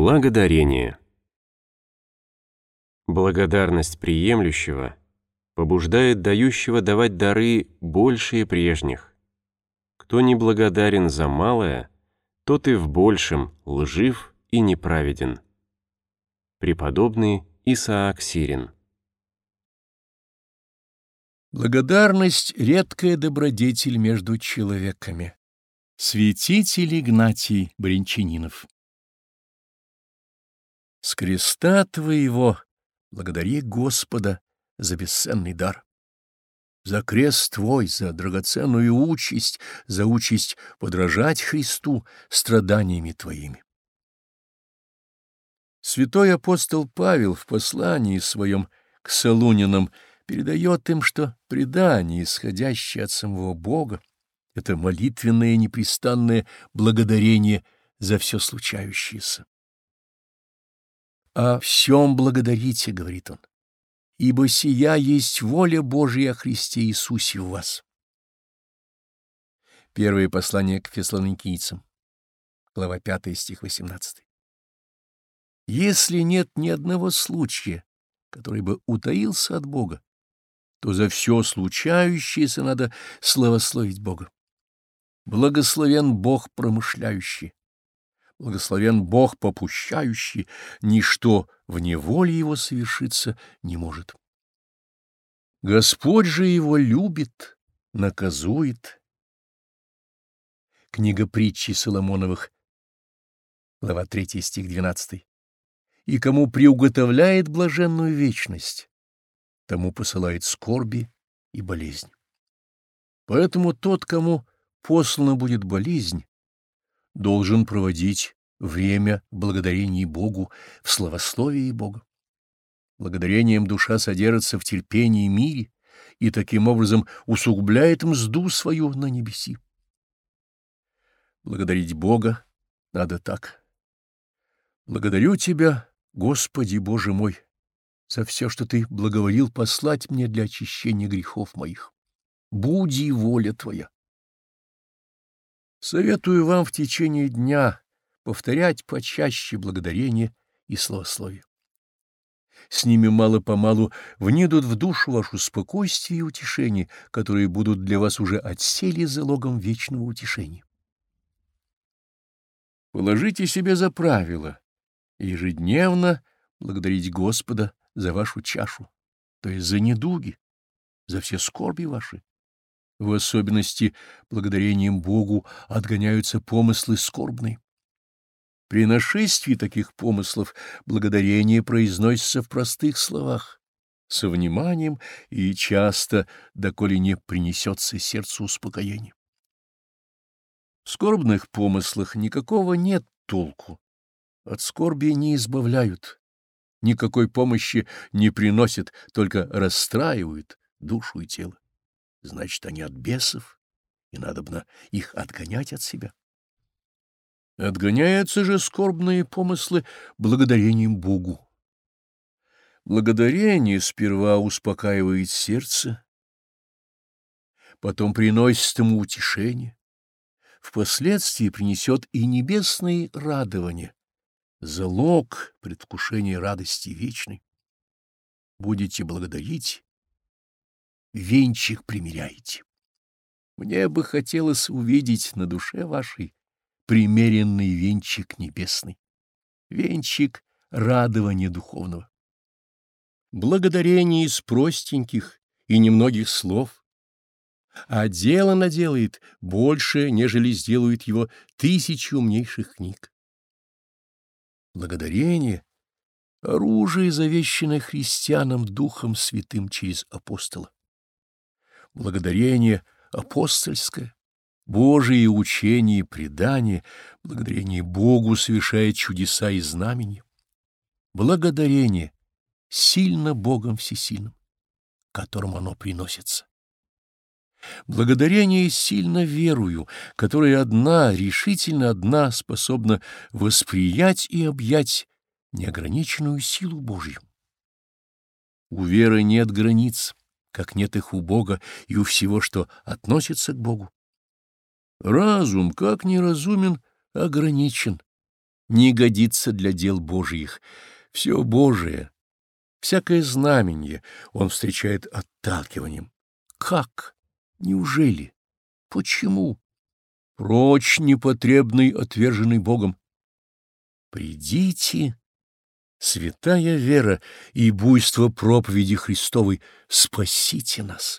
Благодарение. Благодарность приемлющего побуждает дающего давать дары большие прежних. Кто не благодарен за малое, тот и в большем лжив и неправеден. Преподобный Исаак Сирин. Благодарность — редкая добродетель между человеками. Святитель Игнатий Брянчанинов. С креста твоего благодари Господа за бесценный дар. За крест твой, за драгоценную участь, за участь подражать Христу страданиями твоими. Святой апостол Павел в послании своем к Солунянам передает им, что предание, исходящее от самого Бога, — это молитвенное непрестанное благодарение за все случающееся. «О всем благодарите, — говорит он, — ибо сия есть воля Божия о Христе Иисусе в вас». Первое послание к Фессалоникийцам, глава 5, стих 18. Если нет ни одного случая, который бы утаился от Бога, то за все случающееся надо славословить Бога. Благословен Бог промышляющий, благословен Бог попущающий, ничто в неволе его совершиться не может. Господь же его любит, наказует. Книга притчи Соломоновых, глава 3, стих 12. И кому приуготовляет блаженную вечность, тому посылает скорби и болезнь. Поэтому тот, кому послана будет болезнь, должен проводить время благодарения Богу в славословии Бога. Благодарением душа содержится в терпении и мире и таким образом усугубляет мзду свою на небеси. Благодарить Бога надо так. Благодарю Тебя, Господи Боже мой, за все, что Ты благоволил послать мне для очищения грехов моих. Буди воля Твоя. Советую вам в течение дня повторять почаще благодарение и славословие. С ними мало-помалу внедут в душу вашу спокойствие и утешение, которые будут для вас уже отселе залогом вечного утешения. Положите себе за правило ежедневно благодарить Господа за вашу чашу, то есть за недуги, за все скорби ваши. В особенности благодарением Богу отгоняются помыслы скорбные. При нашествии таких помыслов благодарение произносится в простых словах, со вниманием и часто, доколе не принесется сердцу успокоение. В скорбных помыслах никакого нет толку, от скорби не избавляют, никакой помощи не приносят, только расстраивают душу и тело. Значит, они от бесов, и надобно их отгонять от себя. Отгоняются же скорбные помыслы благодарением Богу. Благодарение сперва успокаивает сердце, потом приносит ему утешение, впоследствии принесет и небесные радования, залог предвкушения радости вечной. Будете благодарить, венчик примеряете. Мне бы хотелось увидеть на душе вашей примеренный венчик небесный, венчик радования духовного. Благодарение из простеньких и немногих слов, а дело наделает больше, нежели сделают его 1000 умнейших книг. Благодарение — оружие, завещанное христианам Духом Святым через апостола. Благодарение апостольское, Божие учение и предание, благодарение Богу совершает чудеса и знамения. Благодарение сильно Богом Всесильным, которому оно приносится. Благодарение сильно верою, которая одна, решительно одна, способна восприять и объять неограниченную силу Божью. У веры нет границ, как нет их у Бога и у всего, что относится к Богу. Разум, как неразумен, ограничен, не годится для дел Божиих. Все Божие, всякое знамение он встречает отталкиванием. Как? Неужели? Почему? Прочь непотребный, отверженный Богом. Придите, святая вера и буйство проповеди Христовой, спасите нас.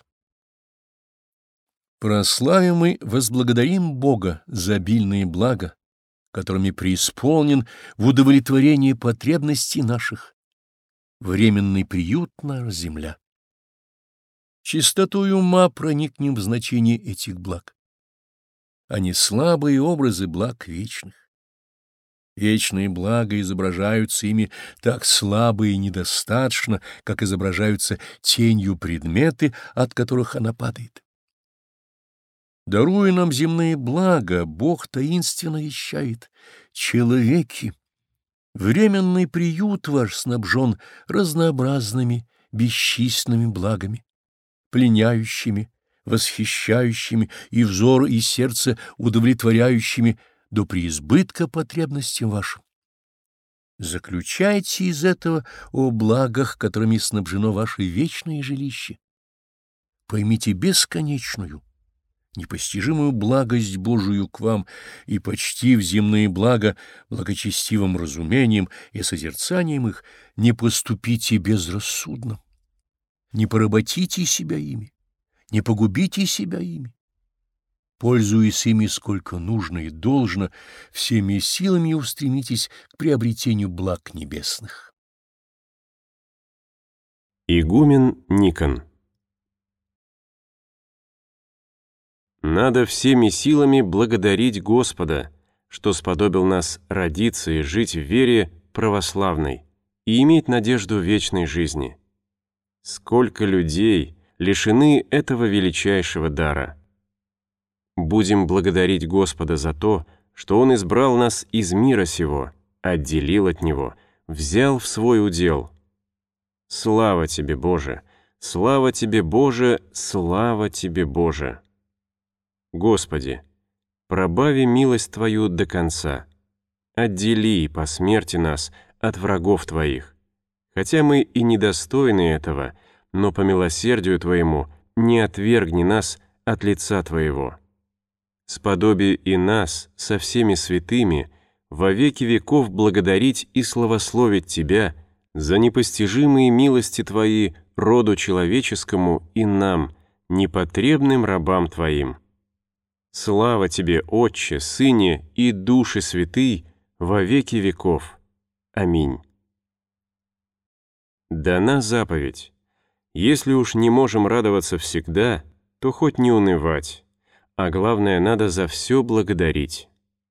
Прославим и возблагодарим Бога за обильные блага, которыми преисполнен в удовлетворении потребностей наших, временный приют наша земля. Чистотой ума проникнем в значение этих благ. Они слабые образы благ вечных. Вечные блага изображаются ими так слабо и недостаточно, как изображаются тенью предметы, от которых она падает. Даруя нам земные блага, Бог таинственно вещает: человеки, временный приют ваш снабжен разнообразными бесчисленными благами, пленяющими, восхищающими и взор, и сердце удовлетворяющими до преизбытка потребностям вашим. Заключайте из этого о благах, которыми снабжено ваше вечное жилище. Поймите бесконечную, непостижимую благость Божию к вам и, почтив земные блага благочестивым разумением и созерцанием их, не поступите безрассудно, не поработите себя ими, не погубите себя ими. Пользуясь ими сколько нужно и должно, всеми силами устремитесь к приобретению благ небесных. Игумен Никон. Надо всеми силами благодарить Господа, что сподобил нас родиться и жить в вере православной и иметь надежду вечной жизни. Сколько людей лишены этого величайшего дара! Будем благодарить Господа за то, что Он избрал нас из мира сего, отделил от него, взял в свой удел. Слава Тебе, Боже! Слава Тебе, Боже! Слава Тебе, Боже! Господи, пробави милость Твою до конца, отдели по смерти нас от врагов Твоих. Хотя мы и недостойны этого, но по милосердию Твоему не отвергни нас от лица Твоего. Сподоби и нас со всеми святыми во веки веков благодарить и славословить Тебя за непостижимые милости Твои роду человеческому и нам, непотребным рабам Твоим. Слава Тебе, Отче, Сыне и Души Святый, во веки веков. Аминь. Дана заповедь: если уж не можем радоваться всегда, то хоть не унывать, а главное, надо за все благодарить.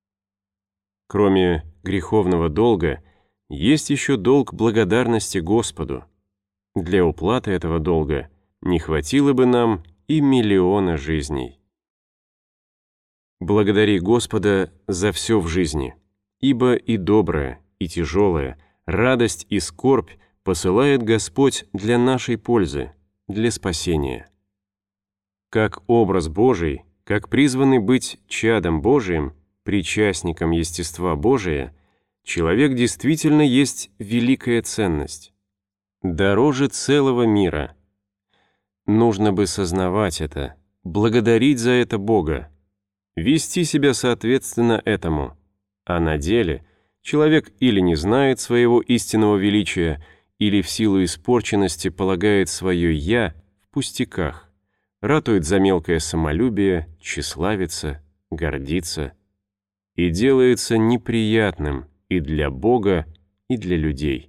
Кроме греховного долга, есть еще долг благодарности Господу. Для уплаты этого долга не хватило бы нам и миллиона жизней. Благодари Господа за все в жизни, ибо и доброе, и тяжелое, радость и скорбь посылает Господь для нашей пользы, для спасения. Как образ Божий, как призванный быть чадом Божиим, причастником естества Божия, человек действительно есть великая ценность, дороже целого мира. Нужно бы сознавать это, благодарить за это Бога, вести себя соответственно этому, а на деле человек или не знает своего истинного величия, или в силу испорченности полагает свое «я» в пустяках, ратует за мелкое самолюбие, тщеславится, гордится и делается неприятным и для Бога, и для людей.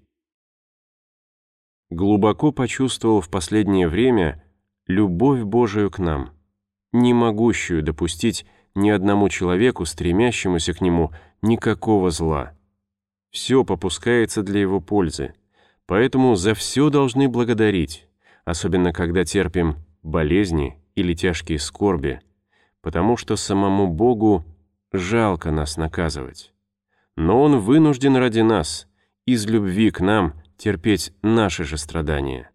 Глубоко почувствовал в последнее время любовь Божию к нам, не могущую допустить ни одному человеку, стремящемуся к нему, никакого зла. Все попускается для его пользы, поэтому за все должны благодарить, особенно когда терпим болезни или тяжкие скорби, потому что самому Богу жалко нас наказывать. Но Он вынужден ради нас, из любви к нам, терпеть наши же страдания.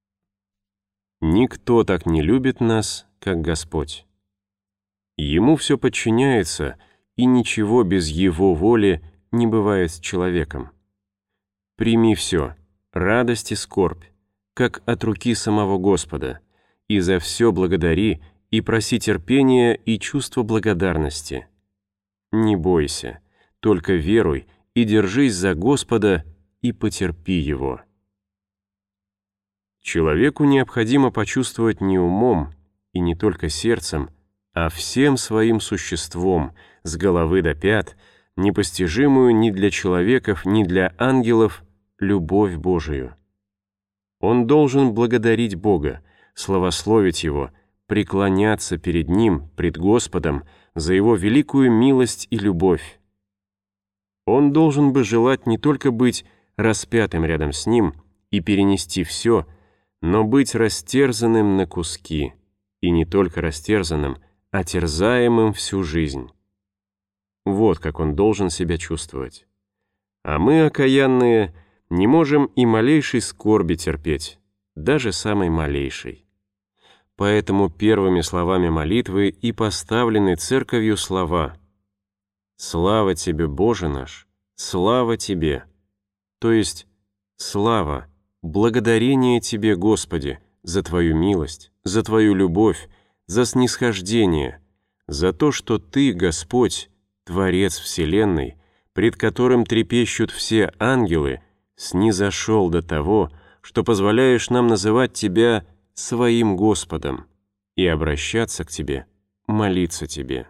Никто так не любит нас, как Господь. Ему все подчиняется, и ничего без Его воли не бывает с человеком. Прими все, радость и скорбь, как от руки самого Господа, и за все благодари и проси терпения и чувства благодарности. Не бойся, только веруй и держись за Господа и потерпи Его. Человеку необходимо почувствовать не умом и не только сердцем, а всем своим существом, с головы до пят, непостижимую ни для человеков, ни для ангелов, любовь Божию. Он должен благодарить Бога, славословить Его, преклоняться перед Ним, пред Господом, за Его великую милость и любовь. Он должен бы желать не только быть распятым рядом с Ним и перенести все, но быть растерзанным на куски, и не только растерзанным, а терзаемым всю жизнь. Вот как он должен себя чувствовать. А мы, окаянные, не можем и малейшей скорби терпеть, даже самой малейшей. Поэтому первыми словами молитвы и поставлены Церковью слова «Слава Тебе, Боже наш, слава Тебе», то есть «Слава, благодарение Тебе, Господи, за Твою милость, за Твою любовь, за снисхождение, за то, что Ты, Господь, Творец Вселенной, пред которым трепещут все ангелы, снизошел до того, что позволяешь нам называть Тебя своим Господом и обращаться к Тебе, молиться Тебе.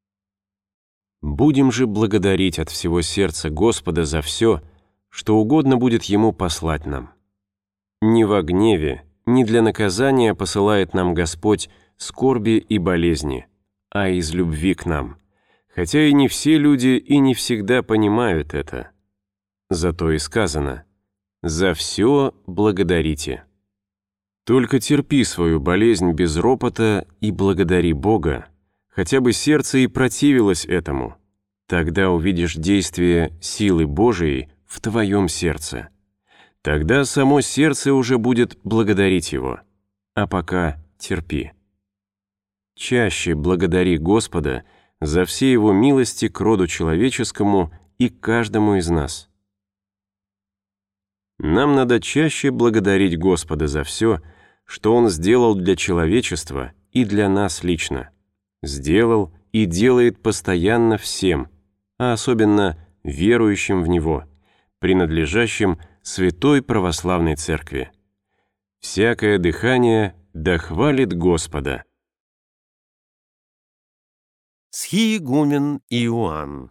Будем же благодарить от всего сердца Господа за все, что угодно будет Ему послать нам. Не во гневе, не для наказания посылает нам Господь скорби и болезни, а из любви к нам, хотя и не все люди и не всегда понимают это. Зато и сказано «За все благодарите». Только терпи свою болезнь без ропота и благодари Бога, хотя бы сердце и противилось этому. Тогда увидишь действие силы Божией в твоем сердце. Тогда само сердце уже будет благодарить Его, а пока терпи. Чаще благодари Господа за все Его милости к роду человеческому и каждому из нас. Нам надо чаще благодарить Господа за все, что Он сделал для человечества и для нас лично. Сделал и делает постоянно всем, а особенно верующим в Него, принадлежащим Святой Православной Церкви. Всякое дыхание да хвалит Господа. Схиегумен Иоанн.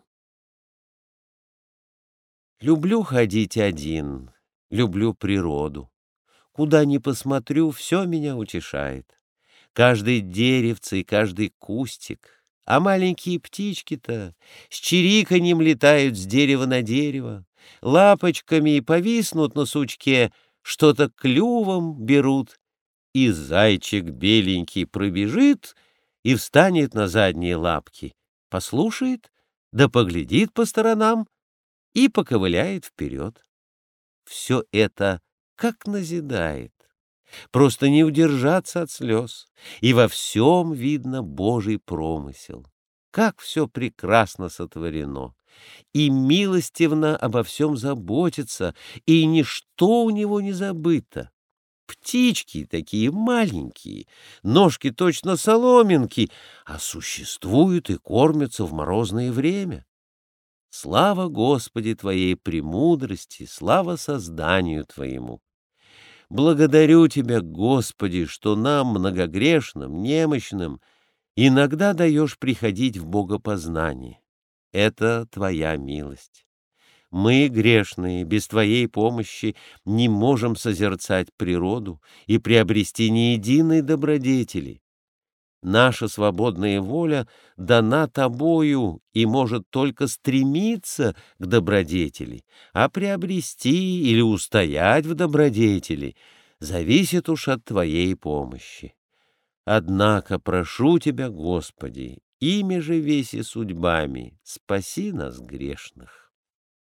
Люблю ходить один, люблю природу. Куда ни посмотрю, все меня утешает. Каждый деревце и каждый кустик, а маленькие птички-то с чириканьем летают с дерева на дерево, лапочками и повиснут на сучке, что-то клювом берут, и зайчик беленький пробежит и встанет на задние лапки, послушает, да поглядит по сторонам и поковыляет вперед. Все это как назидает. Просто не удержаться от слез, и во всем видно Божий промысел. Как все прекрасно сотворено, и милостивно обо всем заботится, и ничто у него не забыто. Птички такие маленькие, ножки точно соломинки, а существуют и кормятся в морозное время. Слава Господи Твоей премудрости, слава созданию Твоему. Благодарю Тебя, Господи, что нам, многогрешным, немощным, иногда даешь приходить в богопознание. Это Твоя милость. Мы, грешные, без Твоей помощи не можем созерцать природу и приобрести ни единой добродетели. Наша свободная воля дана Тобою и может только стремиться к добродетели, а приобрести или устоять в добродетели зависит уж от Твоей помощи. Однако прошу Тебя, Господи, ими же веси судьбами, спаси нас грешных.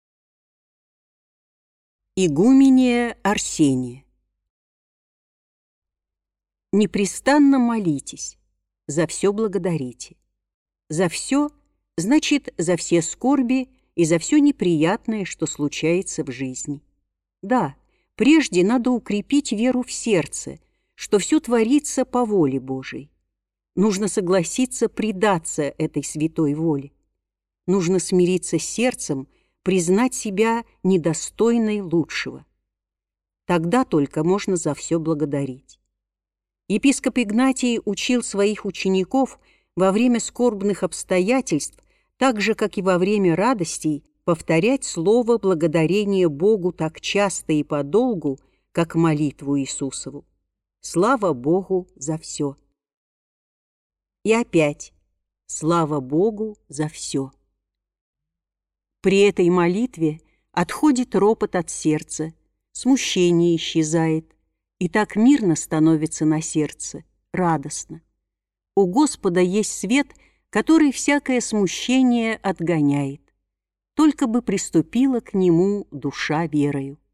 Игуменья Арсения. Непрестанно молитесь, за все благодарите. За все, значит, за все скорби и за все неприятное, что случается в жизни. Да, прежде надо укрепить веру в сердце, что все творится по воле Божией. Нужно согласиться предаться этой святой воле. Нужно смириться с сердцем, признать себя недостойной лучшего. Тогда только можно за все благодарить. Епископ Игнатий учил своих учеников во время скорбных обстоятельств, так же, как и во время радостей, повторять слово благодарения Богу так часто и подолгу, как молитву Иисусову. Слава Богу за все. И опять слава Богу за все. При этой молитве отходит ропот от сердца, смущение исчезает, и так мирно становится на сердце, радостно. У Господа есть свет, который всякое смущение отгоняет. Только бы приступила к Нему душа верою.